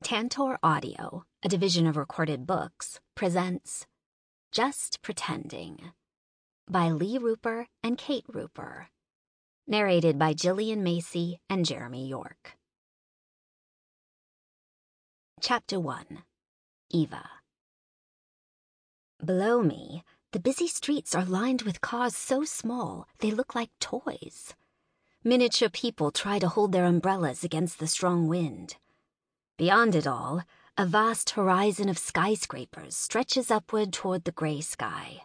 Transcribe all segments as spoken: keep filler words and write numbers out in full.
Tantor Audio, a division of Recorded Books, presents Just Pretending by Lee Rooper and Kate Rooper. Narrated by Gillian Macy and Jeremy York. Chapter one. Eva. Below me, the busy streets are lined with cars so small they look like toys. Miniature people try to hold their umbrellas against the strong wind. Beyond it all, a vast horizon of skyscrapers stretches upward toward the gray sky.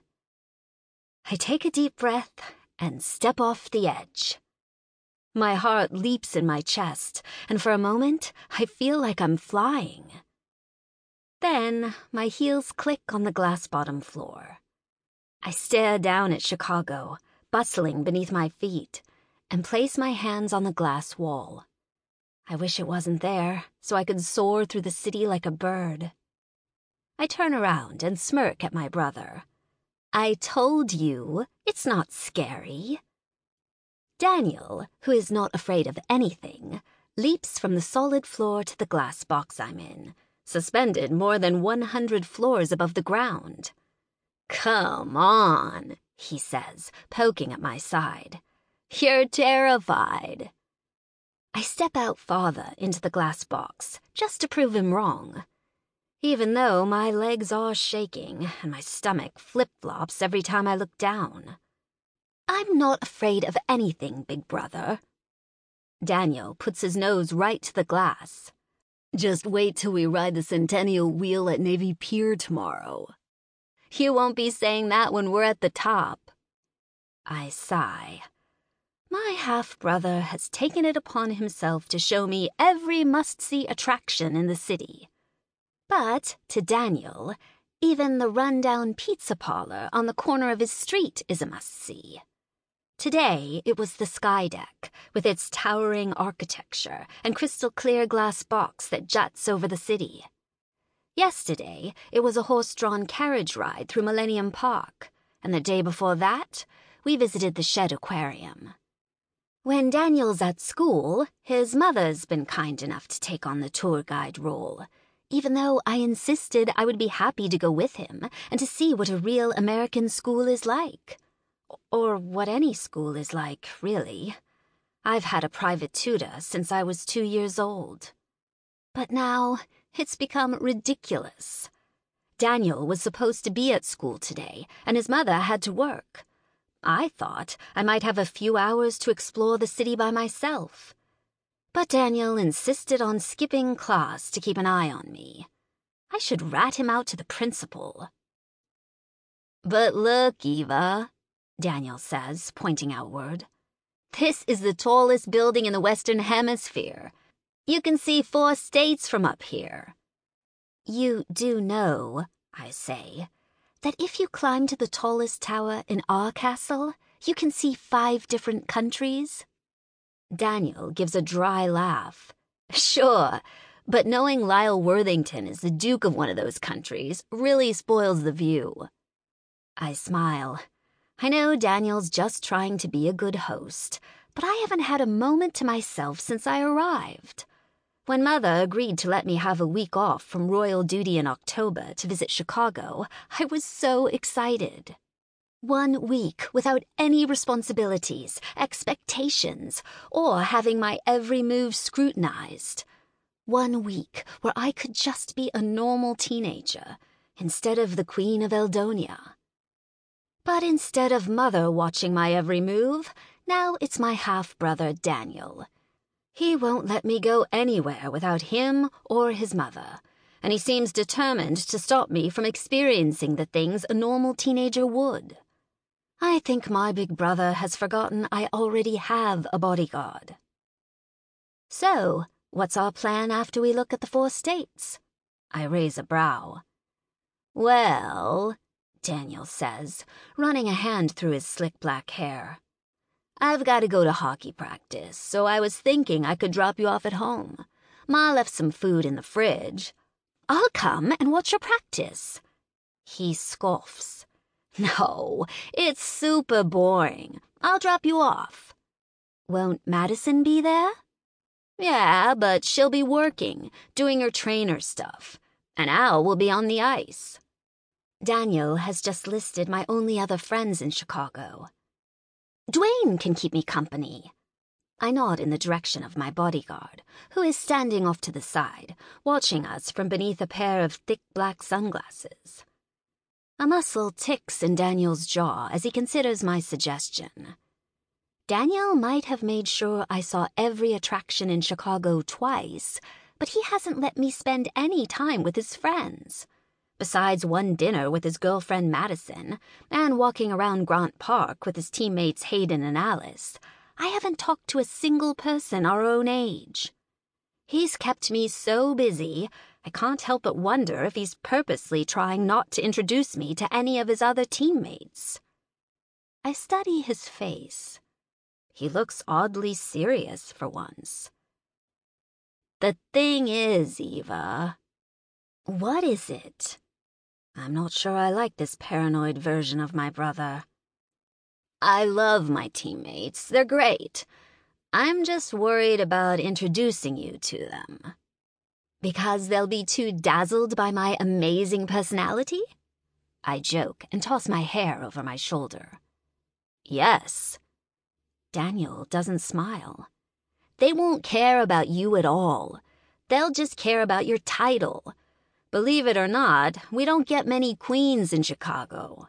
I take a deep breath and step off the edge. My heart leaps in my chest, and for a moment, I feel like I'm flying. Then, my heels click on the glass-bottom floor. I stare down at Chicago, bustling beneath my feet, and place my hands on the glass wall. I wish it wasn't there, so I could soar through the city like a bird. I turn around and smirk at my brother. I told you, it's not scary. Daniel, who is not afraid of anything, leaps from the solid floor to the glass box I'm in, suspended more than one hundred floors above the ground. "Come on," he says, poking at my side. "You're terrified." I step out farther into the glass box, just to prove him wrong. Even though my legs are shaking and my stomach flip-flops every time I look down. "I'm not afraid of anything, big brother." Daniel puts his nose right to the glass. "Just wait till we ride the Centennial Wheel at Navy Pier tomorrow." "You won't be saying that when we're at the top." I sigh. My half-brother has taken it upon himself to show me every must-see attraction in the city. But, to Daniel, even the run-down pizza parlor on the corner of his street is a must-see. Today, it was the Sky Deck, with its towering architecture and crystal-clear glass box that juts over the city. Yesterday, it was a horse-drawn carriage ride through Millennium Park, and the day before that, we visited the Shed Aquarium. When Daniel's at school, his mother's been kind enough to take on the tour guide role, even though I insisted I would be happy to go with him and to see what a real American school is like. Or what any school is like, really. I've had a private tutor since I was two years old. But now, it's become ridiculous. Daniel was supposed to be at school today, and his mother had to work. I thought I might have a few hours to explore the city by myself. But Daniel insisted on skipping class to keep an eye on me. I should rat him out to the principal. "But look, Eva," Daniel says, pointing outward. "This is the tallest building in the Western Hemisphere. You can see four states from up here." "You do know," I say, "that if you climb to the tallest tower in our castle, you can see five different countries?" Daniel gives a dry laugh. "Sure, but knowing Lyle Worthington is the Duke of one of those countries really spoils the view." I smile. I know Daniel's just trying to be a good host, but I haven't had a moment to myself since I arrived. When Mother agreed to let me have a week off from royal duty in October to visit Chicago, I was so excited. One week without any responsibilities, expectations, or having my every move scrutinized. One week where I could just be a normal teenager, instead of the Queen of Eldonia. But instead of Mother watching my every move, now it's my half-brother Daniel. He won't let me go anywhere without him or his mother, and he seems determined to stop me from experiencing the things a normal teenager would. I think my big brother has forgotten I already have a bodyguard. "So, what's our plan after we look at the four states?" I raise a brow. "Well," Daniel says, running a hand through his slick black hair, "I've got to go to hockey practice, so I was thinking I could drop you off at home. Ma left some food in the fridge." "I'll come and watch your practice." He scoffs. "No, it's super boring. I'll drop you off." "Won't Madison be there?" Yeah, but she'll be working, doing her trainer stuff, and Al will be on the ice. Daniel has just listed my only other friends in Chicago. Dwayne can keep me company. I nod in the direction of my bodyguard, who is standing off to the side, watching us from beneath a pair of thick black sunglasses. A muscle ticks in Daniel's jaw as he considers my suggestion. Daniel might have made sure I saw every attraction in Chicago twice, but he hasn't let me spend any time with his friends. Besides one dinner with his girlfriend Madison, and walking around Grant Park with his teammates Hayden and Alice, I haven't talked to a single person our own age. He's kept me so busy, I can't help but wonder if he's purposely trying not to introduce me to any of his other teammates. I study his face. He looks oddly serious for once. The thing is, Eva... What is it? I'm not sure I like this paranoid version of my brother. I love my teammates. They're great. I'm just worried about introducing you to them. Because they'll be too dazzled by my amazing personality? I joke and toss my hair over my shoulder. Yes. Daniel doesn't smile. They won't care about you at all. They'll just care about your title. Believe it or not, we don't get many queens in Chicago.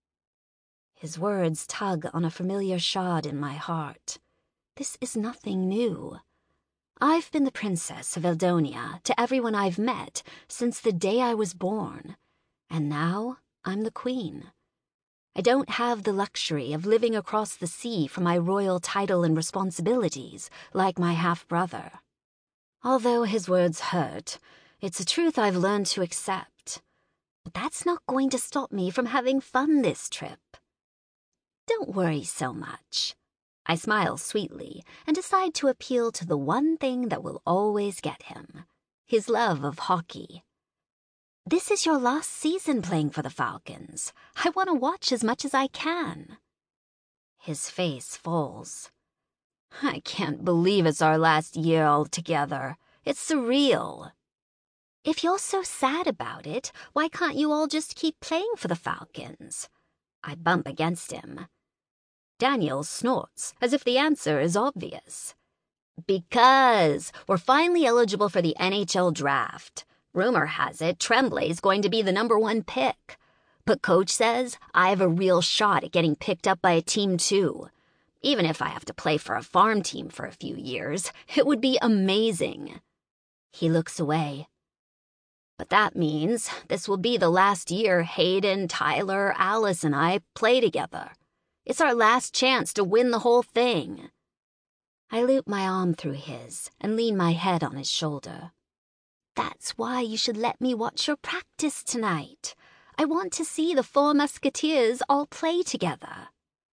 His words tug on a familiar shard in my heart. This is nothing new. I've been the princess of Eldonia to everyone I've met since the day I was born, and now I'm the queen. I don't have the luxury of living across the sea from my royal title and responsibilities like my half-brother. Although his words hurt, it's a truth I've learned to accept. But that's not going to stop me from having fun this trip. Don't worry so much. I smile sweetly and decide to appeal to the one thing that will always get him, his love of hockey. This is your last season playing for the Falcons. I want to watch as much as I can. His face falls. I can't believe it's our last year all together. It's surreal. If you're so sad about it, why can't you all just keep playing for the Falcons? I bump against him. Daniel snorts, as if the answer is obvious. Because we're finally eligible for the N H L draft. Rumor has it Tremblay's going to be the number one pick. But Coach says I have a real shot at getting picked up by a team too. Even if I have to play for a farm team for a few years, it would be amazing. He looks away. But that means this will be the last year Hayden, Tyler, Alice, and I play together. It's our last chance to win the whole thing. I loop my arm through his and lean my head on his shoulder. That's why you should let me watch your practice tonight. I want to see the four Musketeers all play together.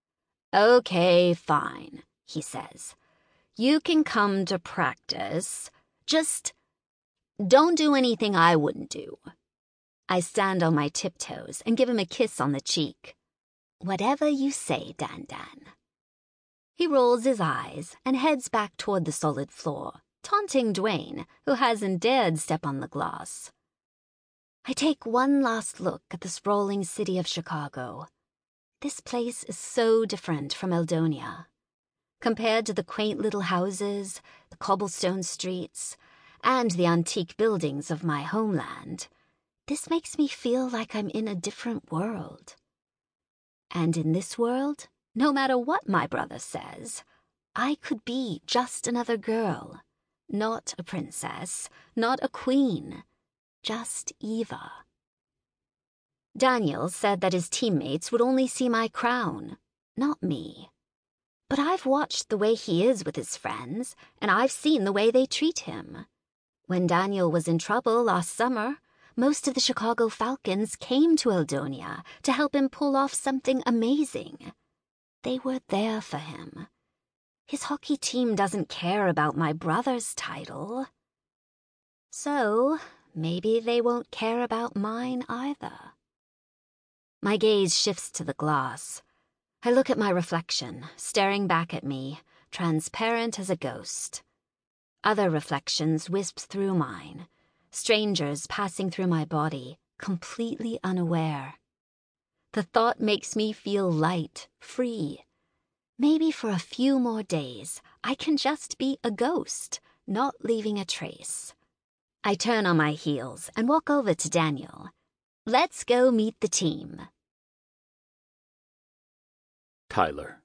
Okay, fine, he says. You can come to practice. Just don't do anything I wouldn't do. I stand on my tiptoes and give him a kiss on the cheek. Whatever you say, Dan Dan. He rolls his eyes and heads back toward the solid floor, taunting Dwayne, who hasn't dared step on the glass. I take one last look at the sprawling city of Chicago. This place is so different from Eldonia. Compared to the quaint little houses, the cobblestone streets, and the antique buildings of my homeland, this makes me feel like I'm in a different world. And in this world, no matter what my brother says, I could be just another girl, not a princess, not a queen, just Eva. Daniel said that his teammates would only see my crown, not me. But I've watched the way he is with his friends, and I've seen the way they treat him. When Daniel was in trouble last summer, most of the Chicago Falcons came to Eldonia to help him pull off something amazing. They were there for him. His hockey team doesn't care about my brother's title. So, maybe they won't care about mine either. My gaze shifts to the glass. I look at my reflection, staring back at me, transparent as a ghost. Other reflections wisp through mine, strangers passing through my body, completely unaware. The thought makes me feel light, free. Maybe for a few more days, I can just be a ghost, not leaving a trace. I turn on my heels and walk over to Daniel. Let's go meet the team. Tyler.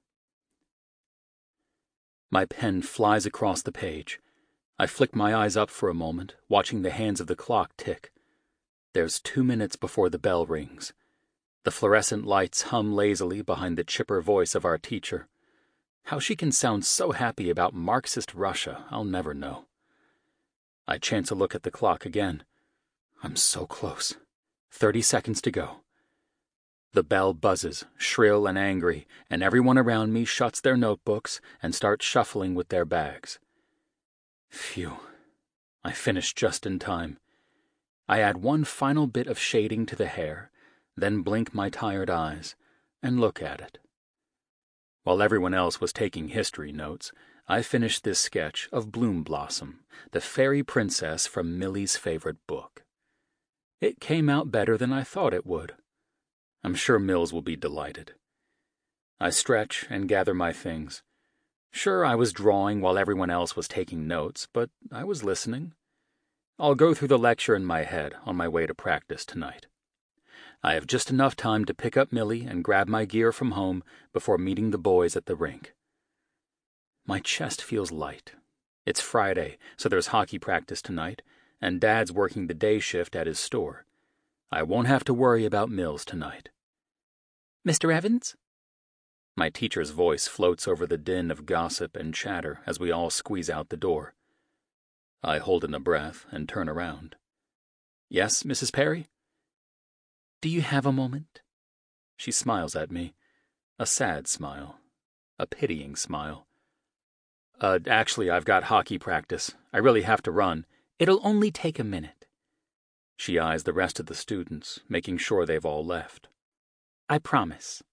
My pen flies across the page. I flick my eyes up for a moment, watching the hands of the clock tick. There's two minutes before the bell rings. The fluorescent lights hum lazily behind the chipper voice of our teacher. How she can sound so happy about Marxist Russia, I'll never know. I chance a look at the clock again. I'm so close. Thirty seconds to go. The bell buzzes, shrill and angry, and everyone around me shuts their notebooks and starts shuffling with their bags. Phew. I finish just in time. I add one final bit of shading to the hair, then blink my tired eyes and look at it. While everyone else was taking history notes, I finished this sketch of Bloom Blossom, the fairy princess from Millie's favorite book. It came out better than I thought it would. I'm sure Mills will be delighted. I stretch and gather my things. Sure, I was drawing while everyone else was taking notes, but I was listening. I'll go through the lecture in my head on my way to practice tonight. I have just enough time to pick up Millie and grab my gear from home before meeting the boys at the rink. My chest feels light. It's Friday, so there's hockey practice tonight, and Dad's working the day shift at his store. I won't have to worry about Mills tonight. Mister Evans? My teacher's voice floats over the din of gossip and chatter as we all squeeze out the door. I hold in a breath and turn around. Yes, Missus Perry? Do you have a moment? She smiles at me. A sad smile. A pitying smile. Uh, actually, I've got hockey practice. I really have to run. It'll only take a minute. She eyes the rest of the students, making sure they've all left. I promise.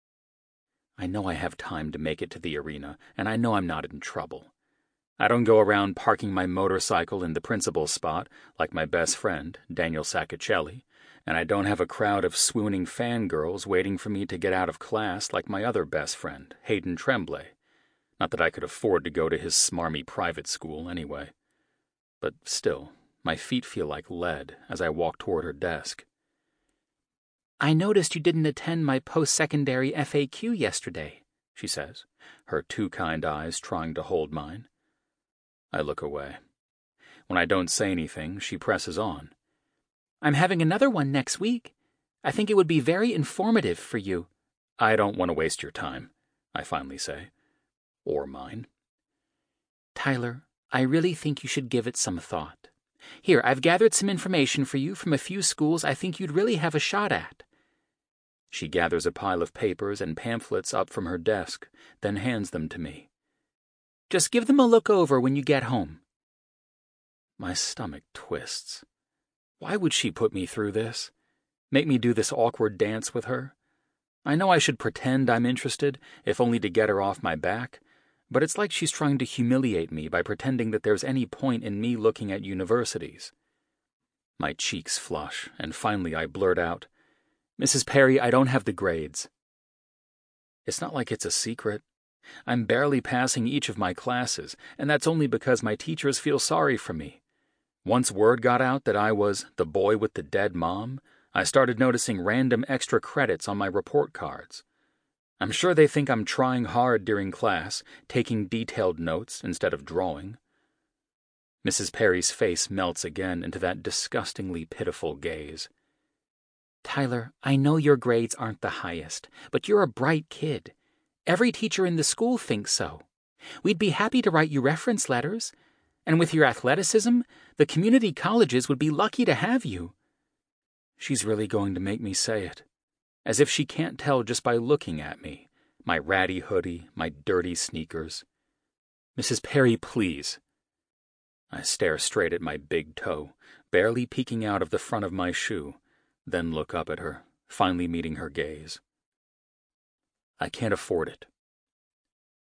I know I have time to make it to the arena, and I know I'm not in trouble. I don't go around parking my motorcycle in the principal's spot like my best friend, Daniel Sacchicelli, and I don't have a crowd of swooning fangirls waiting for me to get out of class like my other best friend, Hayden Tremblay. Not that I could afford to go to his smarmy private school anyway. But still, my feet feel like lead as I walk toward her desk. I noticed you didn't attend my post-secondary F A Q yesterday, she says, her two kind eyes trying to hold mine. I look away. When I don't say anything, she presses on. I'm having another one next week. I think it would be very informative for you. I don't want to waste your time, I finally say. Or mine. Tyler, I really think you should give it some thought. Here, I've gathered some information for you from a few schools I think you'd really have a shot at. She gathers a pile of papers and pamphlets up from her desk, then hands them to me. Just give them a look over when you get home. My stomach twists. Why would she put me through this? Make me do this awkward dance with her? I know I should pretend I'm interested, if only to get her off my back, but it's like she's trying to humiliate me by pretending that there's any point in me looking at universities. My cheeks flush, and finally I blurt out, Missus Perry, I don't have the grades. It's not like it's a secret. I'm barely passing each of my classes, and that's only because my teachers feel sorry for me. Once word got out that I was the boy with the dead mom, I started noticing random extra credits on my report cards. I'm sure they think I'm trying hard during class, taking detailed notes instead of drawing. Missus Perry's face melts again into that disgustingly pitiful gaze. Tyler, I know your grades aren't the highest, but you're a bright kid. Every teacher in the school thinks so. We'd be happy to write you reference letters, and with your athleticism, the community colleges would be lucky to have you. She's really going to make me say it, as if she can't tell just by looking at me, my ratty hoodie, my dirty sneakers. Missus Perry, please. I stare straight at my big toe, barely peeking out of the front of my shoe, then look up at her, finally meeting her gaze. I can't afford it.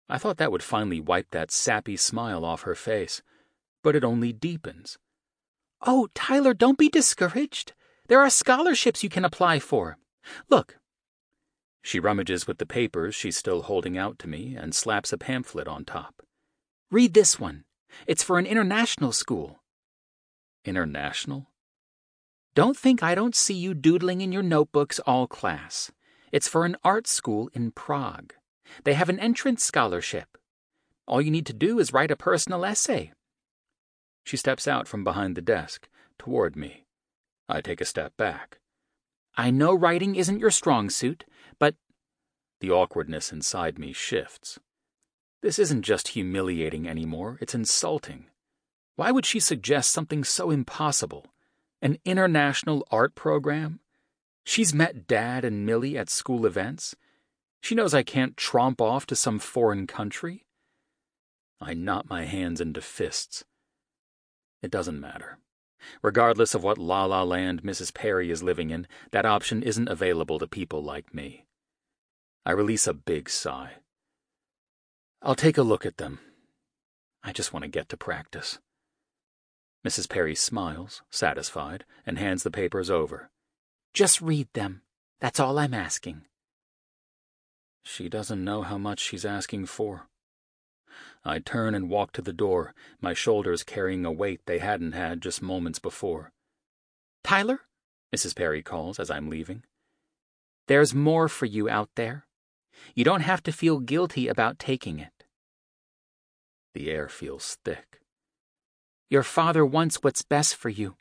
I thought that would finally wipe that sappy smile off her face, but it only deepens. Oh, Tyler, don't be discouraged. There are scholarships you can apply for. Look. She rummages with the papers she's still holding out to me and slaps a pamphlet on top. Read this one. It's for an international school. International? Don't think I don't see you doodling in your notebooks all class. It's for an art school in Prague. They have an entrance scholarship. All you need to do is write a personal essay. She steps out from behind the desk, toward me. I take a step back. I know writing isn't your strong suit, but... The awkwardness inside me shifts. This isn't just humiliating anymore, it's insulting. Why would she suggest something so impossible? An international art program? She's met Dad and Millie at school events. She knows I can't tromp off to some foreign country. I knot my hands into fists. It doesn't matter. Regardless of what la-la land Missus Perry is living in, that option isn't available to people like me. I release a big sigh. I'll take a look at them. I just want to get to practice. Missus Perry smiles, satisfied, and hands the papers over. Just read them. That's all I'm asking. She doesn't know how much she's asking for. I turn and walk to the door, my shoulders carrying a weight they hadn't had just moments before. Tyler, Missus Perry calls as I'm leaving. There's more for you out there. You don't have to feel guilty about taking it. The air feels thick. Your father wants what's best for you.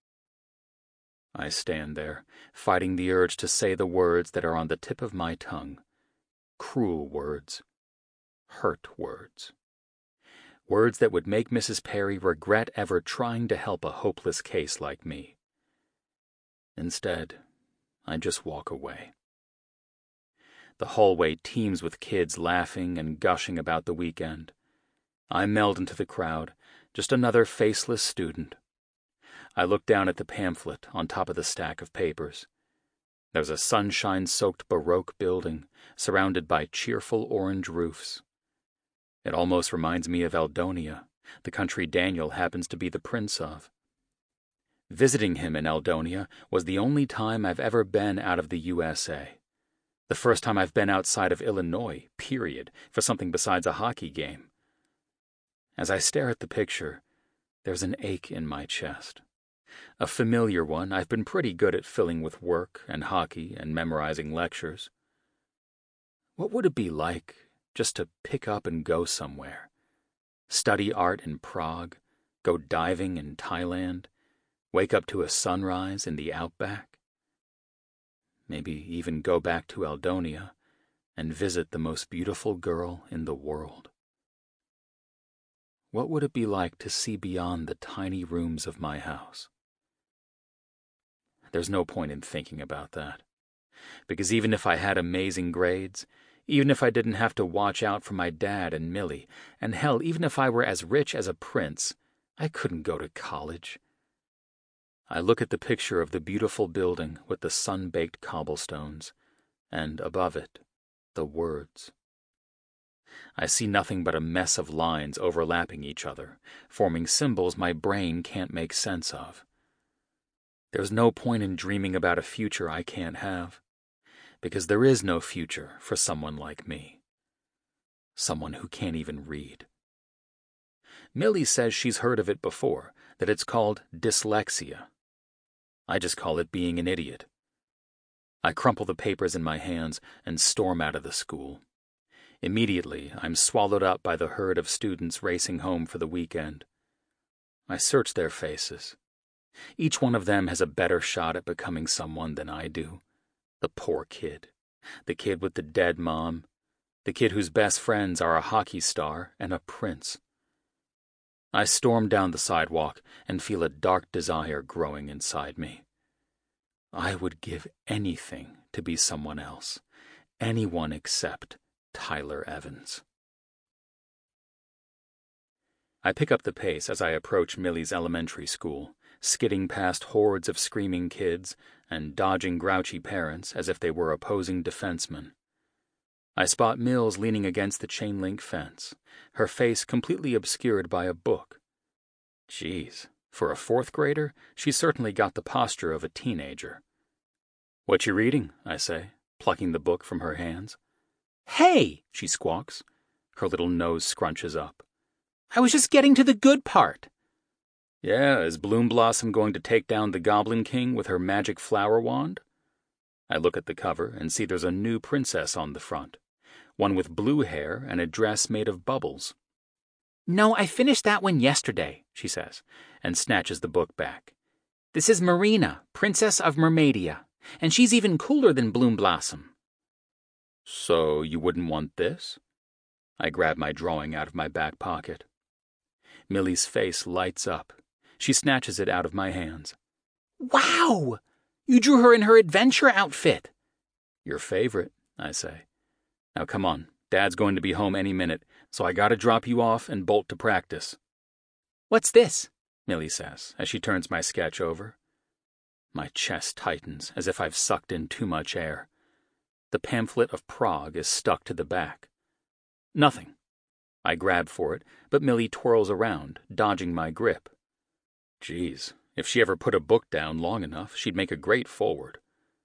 I stand there, fighting the urge to say the words that are on the tip of my tongue. Cruel words. Hurt words. Words that would make Missus Perry regret ever trying to help a hopeless case like me. Instead, I just walk away. The hallway teems with kids laughing and gushing about the weekend. I meld into the crowd, just another faceless student. I look down at the pamphlet on top of the stack of papers. There's a sunshine-soaked Baroque building surrounded by cheerful orange roofs. It almost reminds me of Eldonia, the country Daniel happens to be the prince of. Visiting him in Eldonia was the only time I've ever been out of the U S A. The first time I've been outside of Illinois, period, for something besides a hockey game. As I stare at the picture, there's an ache in my chest. A familiar one I've been pretty good at filling with work and hockey and memorizing lectures. What would it be like just to pick up and go somewhere? Study art in Prague, go diving in Thailand, wake up to a sunrise in the outback? Maybe even go back to Eldonia and visit the most beautiful girl in the world. What would it be like to see beyond the tiny rooms of my house? There's no point in thinking about that. Because even if I had amazing grades, even if I didn't have to watch out for my dad and Millie, and hell, even if I were as rich as a prince, I couldn't go to college. I look at the picture of the beautiful building with the sun-baked cobblestones, and above it, the words. I see nothing but a mess of lines overlapping each other, forming symbols my brain can't make sense of. There's no point in dreaming about a future I can't have, because there is no future for someone like me. Someone who can't even read. Millie says she's heard of it before, that it's called dyslexia. I just call it being an idiot. I crumple the papers in my hands and storm out of the school. Immediately, I'm swallowed up by the herd of students racing home for the weekend. I search their faces. Each one of them has a better shot at becoming someone than I do. The poor kid. The kid with the dead mom. The kid whose best friends are a hockey star and a prince. I storm down the sidewalk and feel a dark desire growing inside me. I would give anything to be someone else. Anyone except Tyler Evans. I pick up the pace as I approach Millie's elementary school, skidding past hordes of screaming kids and dodging grouchy parents as if they were opposing defensemen. I spot Mills leaning against the chain-link fence, her face completely obscured by a book. Geez, for a fourth grader, she's certainly got the posture of a teenager. "What you reading?" I say, plucking the book from her hands. "Hey!" she squawks. Her little nose scrunches up. "I was just getting to the good part." "Yeah, is Bloom Blossom going to take down the Goblin King with her magic flower wand?" I look at the cover and see there's a new princess on the front, one with blue hair and a dress made of bubbles. "No, I finished that one yesterday," she says, and snatches the book back. "This is Marina, Princess of Mermaidia, and she's even cooler than Bloom Blossom." "So you wouldn't want this?" I grab my drawing out of my back pocket. Millie's face lights up. She snatches it out of my hands. "Wow! You drew her in her adventure outfit." "Your favorite," I say. "Now come on, Dad's going to be home any minute, so I gotta drop you off and bolt to practice." "What's this?" Millie says, as she turns my sketch over. My chest tightens, as if I've sucked in too much air. The pamphlet of Prague is stuck to the back. Nothing. I grab for it, but Millie twirls around, dodging my grip. Geez, if she ever put a book down long enough, she'd make a great forward.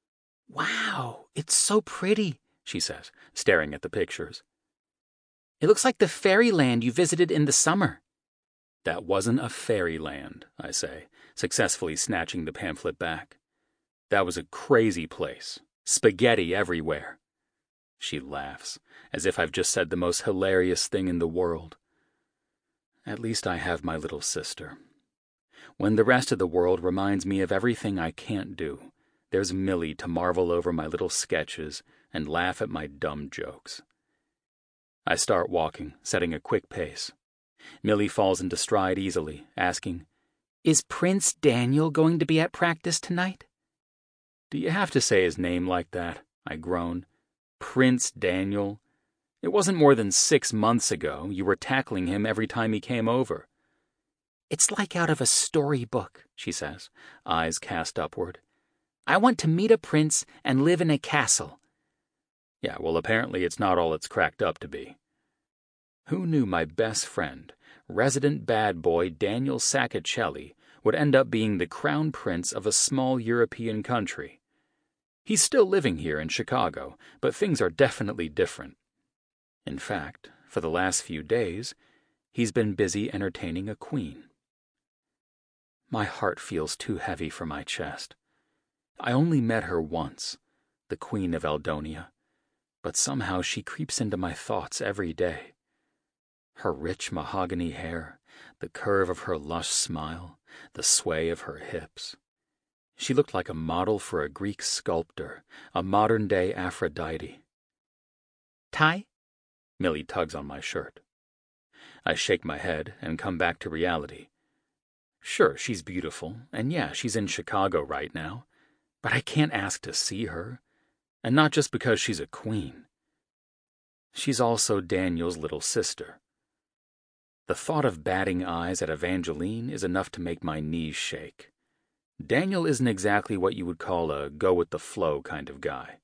"Wow, it's so pretty," she says, staring at the pictures. "It looks like the fairyland you visited in the summer." "That wasn't a fairyland," I say, successfully snatching the pamphlet back. "That was a crazy place. Spaghetti everywhere." She laughs, as if I've just said the most hilarious thing in the world. At least I have my little sister. When the rest of the world reminds me of everything I can't do, there's Millie to marvel over my little sketches and laugh at my dumb jokes. I start walking, setting a quick pace. Millie falls into stride easily, asking, "Is Prince Daniel going to be at practice tonight?" "Do you have to say his name like that?" I groan. "Prince Daniel? It wasn't more than six months ago you were tackling him every time he came over." "It's like out of a storybook," she says, eyes cast upward. "I want to meet a prince and live in a castle." Yeah, well, apparently it's not all it's cracked up to be. Who knew my best friend, resident bad boy Daniel Sacchicelli, would end up being the crown prince of a small European country? He's still living here in Chicago, but things are definitely different. In fact, for the last few days, he's been busy entertaining a queen. My heart feels too heavy for my chest. I only met her once, the Queen of Eldonia, but somehow she creeps into my thoughts every day. Her rich mahogany hair, the curve of her lush smile, the sway of her hips. She looked like a model for a Greek sculptor, a modern-day Aphrodite. "Ty?" Millie tugs on my shirt. I shake my head and come back to reality. Sure, she's beautiful, and yeah, she's in Chicago right now, but I can't ask to see her, and not just because she's a queen. She's also Daniel's little sister. The thought of batting eyes at Evangeline is enough to make my knees shake. Daniel isn't exactly what you would call a go-with-the-flow kind of guy.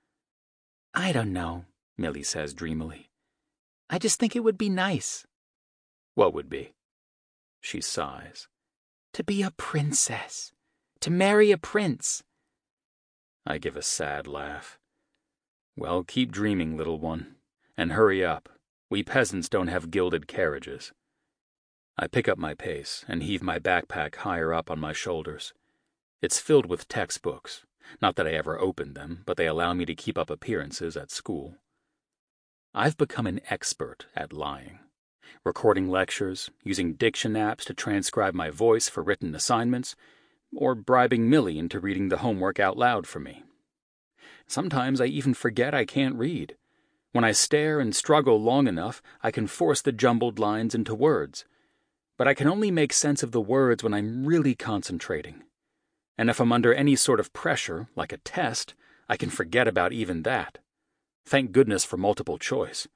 "I don't know," Millie says dreamily. "I just think it would be nice." "What would be?" She sighs. "To be a princess. To marry a prince." I give a sad laugh. "Well, keep dreaming, little one. And hurry up. We peasants don't have gilded carriages." I pick up my pace and heave my backpack higher up on my shoulders. It's filled with textbooks. Not that I ever opened them, but they allow me to keep up appearances at school. I've become an expert at lying. Recording lectures, using diction apps to transcribe my voice for written assignments, or bribing Millie into reading the homework out loud for me. Sometimes I even forget I can't read. When I stare and struggle long enough, I can force the jumbled lines into words. But I can only make sense of the words when I'm really concentrating. And if I'm under any sort of pressure, like a test, I can forget about even that. Thank goodness for multiple choice.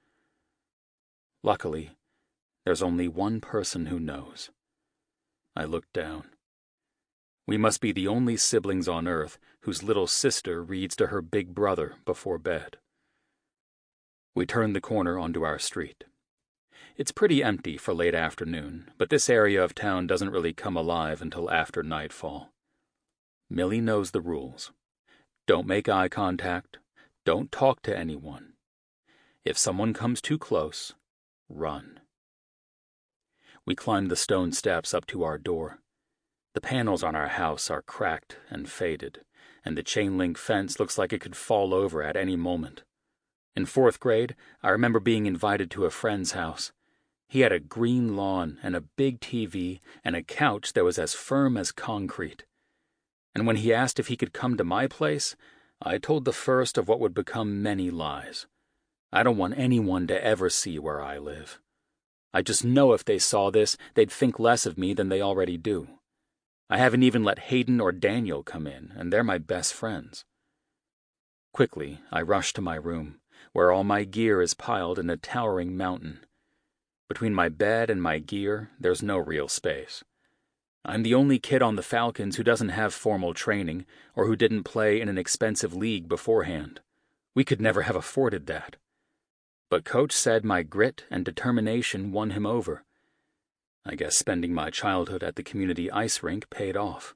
Luckily, there's only one person who knows. I look down. We must be the only siblings on Earth whose little sister reads to her big brother before bed. We turn the corner onto our street. It's pretty empty for late afternoon, but this area of town doesn't really come alive until after nightfall. Millie knows the rules. Don't make eye contact. Don't talk to anyone. If someone comes too close, run. We climb the stone steps up to our door. The panels on our house are cracked and faded, and the chain-link fence looks like it could fall over at any moment. In fourth grade, I remember being invited to a friend's house. He had a green lawn and a big T V and a couch that was as firm as concrete. And when he asked if he could come to my place, I told the first of what would become many lies. I don't want anyone to ever see where I live. I just know if they saw this, they'd think less of me than they already do. I haven't even let Hayden or Daniel come in, and they're my best friends. Quickly, I rush to my room, where all my gear is piled in a towering mountain. Between my bed and my gear, there's no real space. I'm the only kid on the Falcons who doesn't have formal training or who didn't play in an expensive league beforehand. We could never have afforded that. But Coach said my grit and determination won him over. I guess spending my childhood at the community ice rink paid off.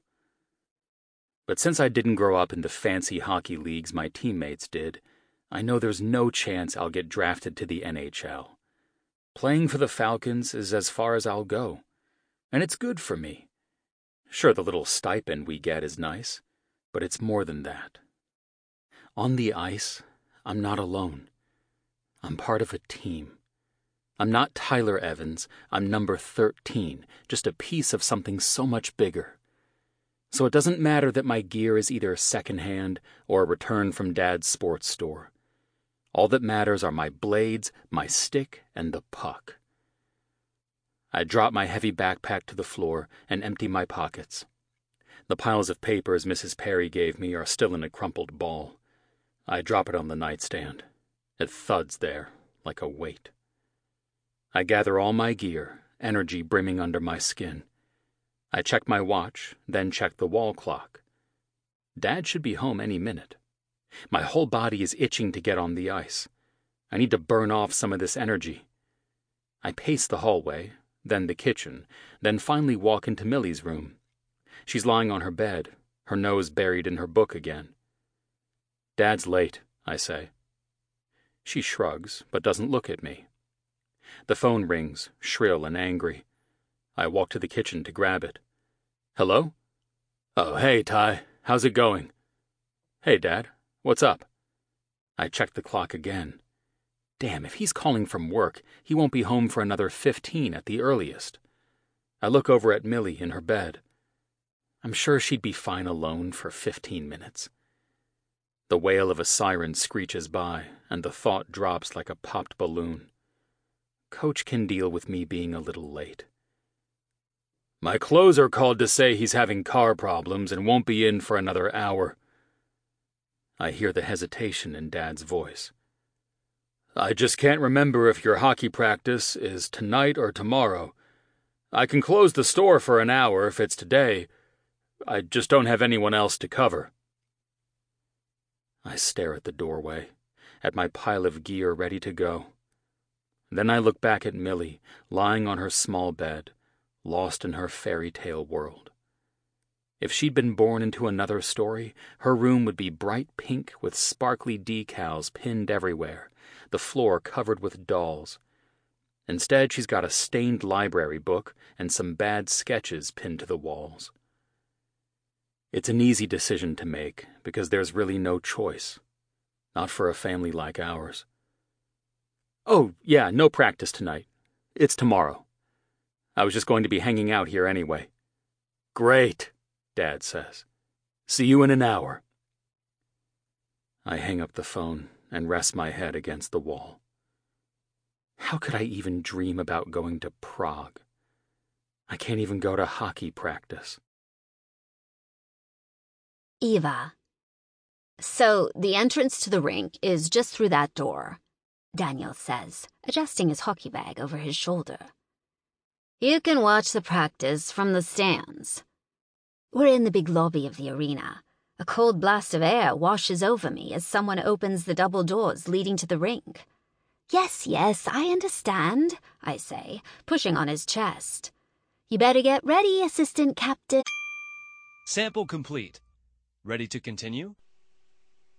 But since I didn't grow up in the fancy hockey leagues my teammates did, I know there's no chance I'll get drafted to the N H L. Playing for the Falcons is as far as I'll go, and it's good for me. Sure, the little stipend we get is nice, but it's more than that. On the ice, I'm not alone. I'm part of a team. I'm not Tyler Evans, I'm number thirteen, just a piece of something so much bigger. So it doesn't matter that my gear is either secondhand or a return from Dad's sports store. All that matters are my blades, my stick, and the puck. I drop my heavy backpack to the floor and empty my pockets. The piles of papers Missus Perry gave me are still in a crumpled ball. I drop it on the nightstand. It thuds there, like a weight. I gather all my gear, energy brimming under my skin. I check my watch, then check the wall clock. Dad should be home any minute. My whole body is itching to get on the ice. I need to burn off some of this energy. I pace the hallway, then the kitchen, then finally walk into Millie's room. She's lying on her bed, her nose buried in her book again. "Dad's late," I say. She shrugs, but doesn't look at me. The phone rings, shrill and angry. I walk to the kitchen to grab it. "Hello?" "Oh, hey, Ty. How's it going?" "Hey, Dad. What's up?" I check the clock again. Damn, if he's calling from work, he won't be home for another fifteen at the earliest. I look over at Millie in her bed. I'm sure she'd be fine alone for fifteen minutes. The wail of a siren screeches by, and the thought drops like a popped balloon. Coach can deal with me being a little late. "My closer called to say he's having car problems and won't be in for another hour." I hear the hesitation in Dad's voice. "I just can't remember if your hockey practice is tonight or tomorrow. I can close the store for an hour if it's today. I just don't have anyone else to cover." I stare at the doorway, at my pile of gear ready to go. Then I look back at Millie, lying on her small bed, lost in her fairy tale world. If she'd been born into another story, her room would be bright pink with sparkly decals pinned everywhere, the floor covered with dolls. Instead, she's got a stained library book and some bad sketches pinned to the walls. It's an easy decision to make because there's really no choice. Not for a family like ours. "Oh, yeah, no practice tonight. It's tomorrow. I was just going to be hanging out here anyway." "Great," Dad says. "See you in an hour." I hang up the phone and rest my head against the wall. How could I even dream about going to Prague? I can't even go to hockey practice. Eva. "So the entrance to the rink is just through that door," Daniel says, adjusting his hockey bag over his shoulder. "You can watch the practice from the stands." We're in the big lobby of the arena. A cold blast of air washes over me as someone opens the double doors leading to the rink. Yes, yes, I understand, I say, pushing on his chest. You better get ready, Assistant Captain. Sample complete. Ready to continue?